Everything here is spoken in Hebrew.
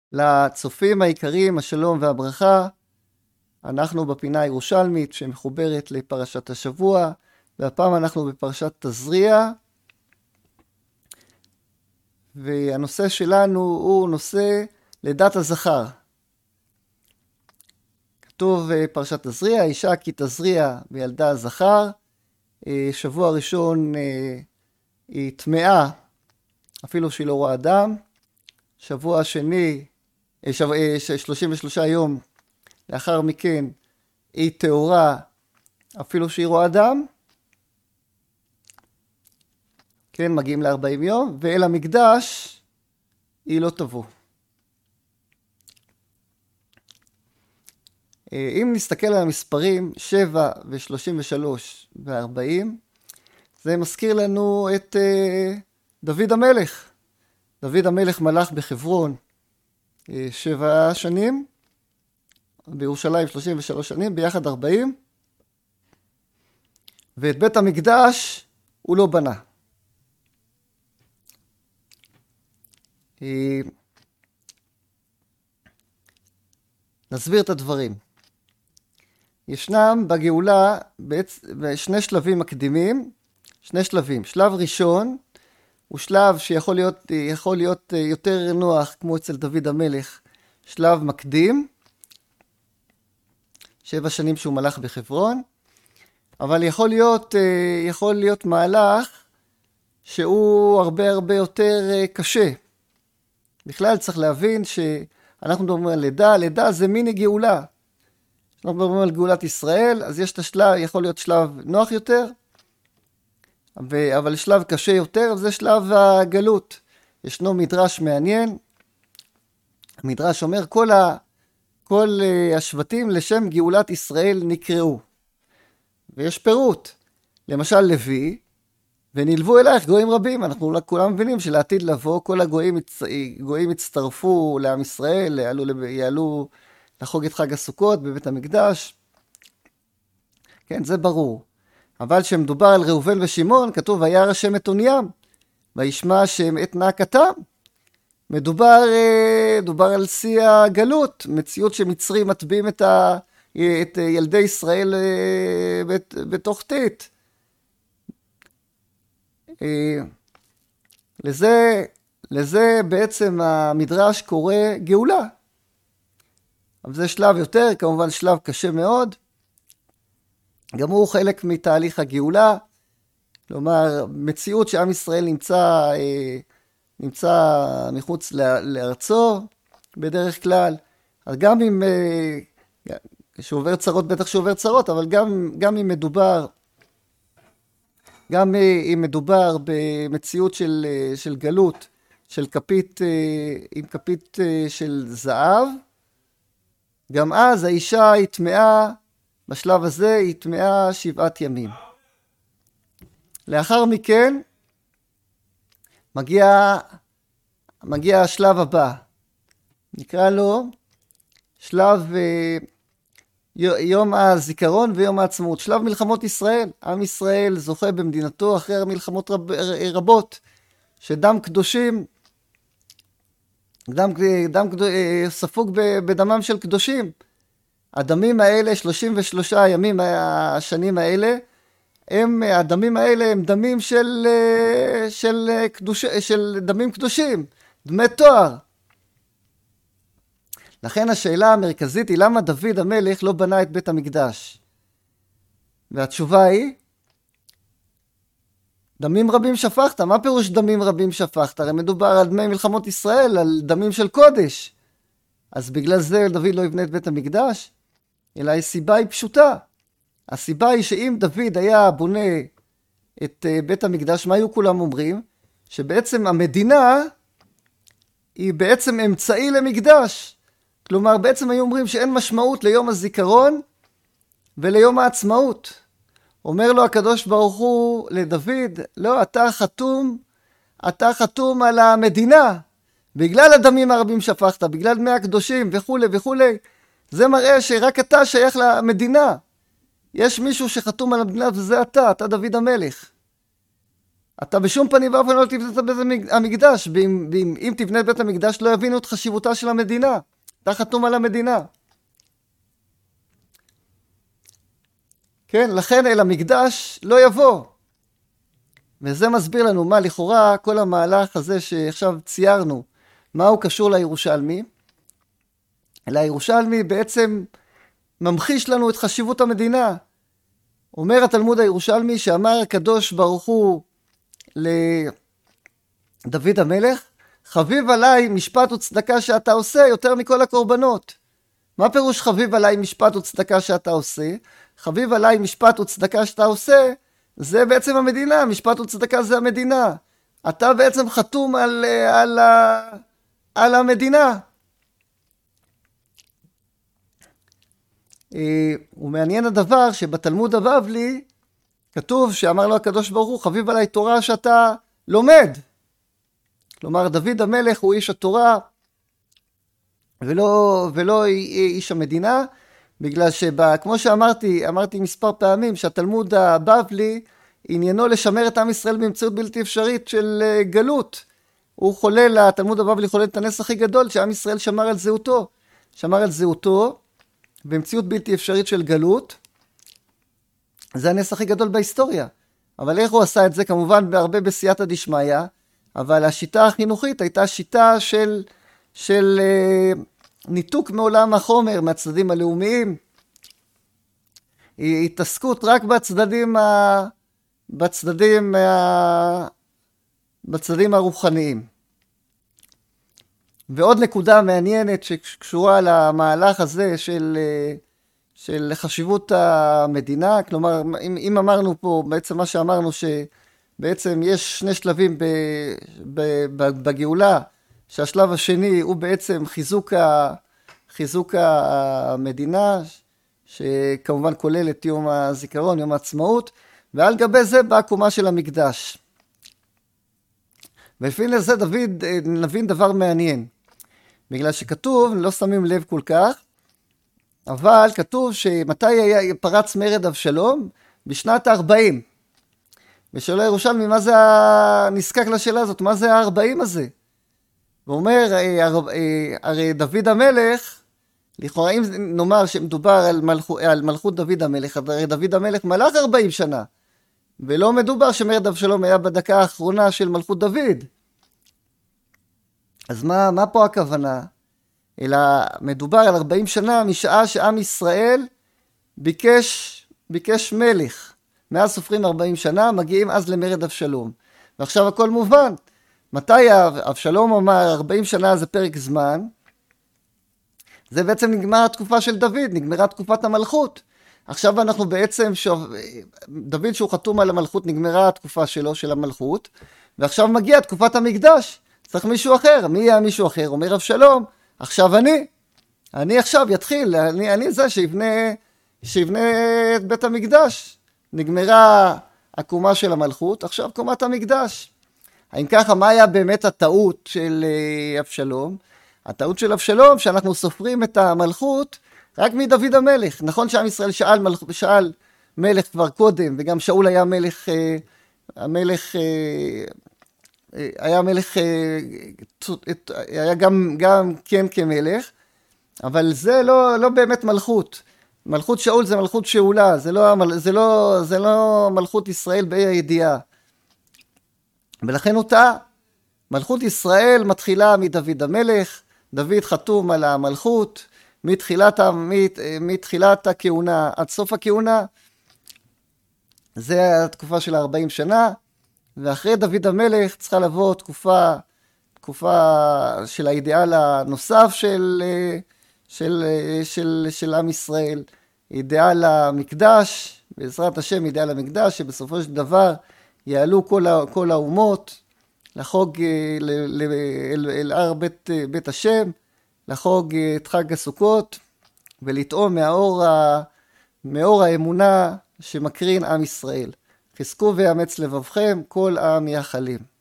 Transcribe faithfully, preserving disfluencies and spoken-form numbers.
לצופים העיקריים, השלום והברכה. אנחנו בפינה הירושלמית שמחוברת לפרשת השבוע, והפעם אנחנו בפרשת תזריע, והנושא שלנו הוא נושא לידת הזכר. כתוב פרשת תזריע, אישה כי תזריע וילדה הזכר. שבוע ראשון היא טמאה, אפילו שהיא לא רואה אדם. שבוע שני, שבוע, שלושים ושלושה יום לאחר מכן, היא טהורה, אפילו שהיא רואה אדם. כן, מגיעים ל-ארבעים יום, ואל המקדש היא לא תבוא. אם נסתכל על המספרים, שבע ושלושים ושלוש וארבעים, זה מזכיר לנו את uh, דוד המלך. דוד המלך מלך בחברון uh, שבע שנים, בירושלים שלושים ושלוש שנים, ביחד ארבעים, ואת בית המקדש הוא לא בנה. Uh, נסביר את הדברים. ישנם בגאולה שני שלבים מקדימים, שני שלבים. שלב ראשון הוא שלב שיכול להיות, יכול להיות יותר נוח, כמו אצל דוד המלך, שלב מקדים, שבע שנים שהוא מלך בחברון, אבל יכול להיות, יכול להיות מהלך שהוא הרבה הרבה יותר קשה. בכלל צריך להבין שאנחנו מדברים על לידה, לידה זה מיני גאולה. אנחנו מדברים על גאולת ישראל, אז יש את השלב, יכול להיות שלב נוח יותר, אבל שלב קשה יותר, זה שלב הגלות. ישנו מדרש מעניין, המדרש אומר, כל, ה, כל השבטים לשם גאולת ישראל נקראו. ויש פירוט, למשל לוי, ונלוו אלייך גויים רבים. אנחנו כולם מבינים שלעתיד לבוא, כל הגויים גויים יצטרפו לעם ישראל, יעלו, יעלו לחוג את חג הסוכות בבית המקדש. כן, זה ברור. אבל כשמדובר על ראובן ושמעון, כתוב, וירא השם את אוניים, וישמע השם את נאקתם. מדובר, מדובר על שיא הגלות, מציאות שמצרים מטביעים את, ה, את ילדי ישראל בתוך טיט. לזה, לזה בעצם המדרש קורא גאולה. אבל זה שלב יותר, כמובן שלב קשה מאוד. גם הוא חלק מתהליך הגאולה. כלומר, מציאות שעם ישראל נמצא, נמצא מחוץ לארצו בדרך כלל. אז גם אם, שעובר צרות, בטח שעובר צרות, אבל גם, גם אם מדובר, גם אם מדובר במציאות של, של גלות, של כפית, עם כפית של זהב, גם אז האישה היא טמאה, בשלב הזה היא טמאה שבעת ימים. לאחר מכן מגיע, מגיע השלב הבא. נקרא לו שלב יום הזיכרון ויום העצמאות. שלב מלחמות ישראל. עם ישראל זוכה במדינתו אחרי מלחמות רב, רבות, שדם קדושים, דם, דם ספוג בדמם של קדושים. הדמים האלה, שלושים ושלושה ימים, השנים האלה, הם, הדמים האלה הם דמים של, של, קדוש, של דמים קדושים, דמי תואר. לכן השאלה המרכזית היא, למה דוד המלך לא בנה את בית המקדש? והתשובה היא, דמים רבים שפכת. מה פירוש דמים רבים שפכת? הרי מדובר על דמי מלחמות ישראל, על דמים של קודש. אז בגלל זה דוד לא יבנה את בית המקדש? אלא הסיבה היא פשוטה. הסיבה היא שאם דוד היה בונה את בית המקדש, מה היו כולם אומרים? שבעצם המדינה היא בעצם אמצעי למקדש. כלומר, בעצם היו אומרים שאין משמעות ליום הזיכרון וליום העצמאות. אומר לו הקדוש ברוך הוא לדוד, לא, אתה חתום, אתה חתום על המדינה, בגלל הדמים הרבים שפכת, בגלל דמי הקדושים וכו' וכו'. זה מראה שרק אתה שייך למדינה. יש מישהו שחתום על המדינה וזה אתה, אתה דוד המלך. אתה בשום פנים ואופן לא תבנה את בית המקדש, ואם, ואם, אם תבנה את בית המקדש לא יבינו את חשיבותה של המדינה. אתה חתום על המדינה. כן, לכן אל המקדש לא יבוא. וזה מסביר לנו מה לכאורה כל המהלך הזה שעכשיו ציירנו, מה הוא קשור לירושלמי. לירושלמי בעצם ממחיש לנו את חשיבות המדינה. אומר התלמוד הירושלמי שאמר הקדוש ברוך הוא לדוד המלך, חביב עליי משפט וצדקה שאתה עושה יותר מכל הקורבנות. מה פירוש חביב עליי משפט וצדקה שאתה עושה? חביב עליי משפט וצדקה שאתה עושה, זה בעצם המדינה, משפט וצדקה זה המדינה. אתה בעצם חתום על, על, על, על המדינה. ומעניין הדבר שבתלמוד הבבלי כתוב שאמר לו הקדוש ברוך הוא, חביב עליי תורה שאתה לומד. כלומר, דוד המלך הוא איש התורה, ולא, ולא איש המדינה, בגלל שכמו שאמרתי, אמרתי מספר פעמים, שהתלמוד הבבלי עניינו לשמר את עם ישראל באמצעות בלתי אפשרית של גלות. הוא חולל, התלמוד הבבלי חולל את הנס הכי גדול, שעם ישראל שמר על זהותו. שמר על זהותו, באמצעות בלתי אפשרית של גלות. זה הנס הכי גדול בהיסטוריה. אבל איך הוא עשה את זה? כמובן בהרבה בסייעתא דשמיא, אבל השיטה החינוכית הייתה שיטה של, של אה, ניתוק מעולם החומר, מהצדדים הלאומיים, התעסקות רק בצדדים, ה, בצדדים, ה, בצדדים הרוחניים. ועוד נקודה מעניינת שקשורה למהלך הזה של, של חשיבות המדינה, כלומר, אם, אם אמרנו פה, בעצם מה שאמרנו שבעצם יש שני שלבים ב, ב, ב, בגאולה, שהשלב השני הוא בעצם חיזוק, ה, חיזוק המדינה, שכמובן כולל את יום הזיכרון, יום העצמאות, ועל גבי זה באה הקומה של המקדש. ולפי לזה דוד נבין דבר מעניין, בגלל שכתוב, לא שמים לב כל כך, אבל כתוב שמתי היה פרץ מרד אבשלום? בשנת ה-ארבעים. ושאלה ירושלמי, מה זה הנזקק לשאלה הזאת? מה זה ה-ארבעים הזה? הוא אומר, הרי דוד המלך, לכאורה אם נאמר שמדובר על מלכות, על מלכות דוד המלך, הרי דוד המלך מלך ארבעים שנה, ולא מדובר שמרד אבשלום היה בדקה האחרונה של מלכות דוד. אז מה, מה פה הכוונה? אלא מדובר על ארבעים שנה משעה שעם ישראל ביקש, ביקש מלך. מאז סופרים ארבעים שנה, מגיעים אז למרד אבשלום. ועכשיו הכל מובן. מתי אבשלום אומר ארבעים שנה זה פרק זמן? זה בעצם נגמר התקופה של דוד, נגמרה תקופת המלכות. עכשיו אנחנו בעצם, שוב, דוד שהוא חתום על המלכות, נגמרה התקופה שלו, של המלכות, ועכשיו מגיע תקופת המקדש. צריך מישהו אחר. מי יהיה מישהו אחר? אומר אבשלום, עכשיו אני. אני עכשיו יתחיל, אני, אני זה שיבנה, שיבנה את בית המקדש. נגמרה הקומה של המלכות, עכשיו קומת המקדש. האם ככה, מה היה באמת הטעות של אבשלום? הטעות של אבשלום, שאנחנו סופרים את המלכות רק מדוד המלך. נכון שעם ישראל שאל, מלכ... שאל מלך כבר קודם, וגם שאול היה מלך, המלך, היה מלך, היה גם, גם כן כמלך, אבל זה לא, לא באמת מלכות. מלכות שאול זה מלכות שאולה, זה לא, זה לא, זה לא מלכות ישראל באי הידיעה. ולכן הוא טעה. מלכות ישראל מתחילה מדוד המלך, דוד חתום על המלכות, מתחילת, מתחילת הכהונה עד סוף הכהונה, זה התקופה של ארבעים שנה, ואחרי דוד המלך צריכה לבוא תקופה, תקופה של האידיאל הנוסף של, של, של, של עם ישראל, אידיאל המקדש, בעזרת השם אידיאל המקדש, שבסופו של דבר יעלו כל, כל האומות לחוג אל, אל, אל הר בית, בית השם, לחוג את חג הסוכות, ולטעום מהאור, מאור האמונה שמקרין עם ישראל. חזקו ויאמץ לבבכם כל עם יחלים.